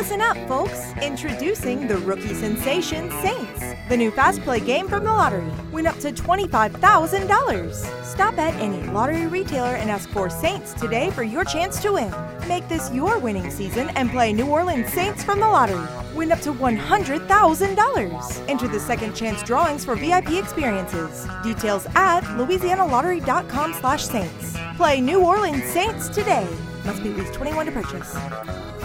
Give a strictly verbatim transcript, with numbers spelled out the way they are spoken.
Listen up, folks. Introducing the rookie sensation Saints, the new fast play game from the lottery. Win up to twenty-five thousand dollars. Stop at any lottery retailer and ask for Saints today for your chance to win. Make this your winning season and play New Orleans Saints from the lottery. Win up to one hundred thousand dollars. Enter the second chance drawings for V I P experiences. Details at louisianalottery.com slash Saints. Play New Orleans Saints today. Must be at least twenty-one to purchase.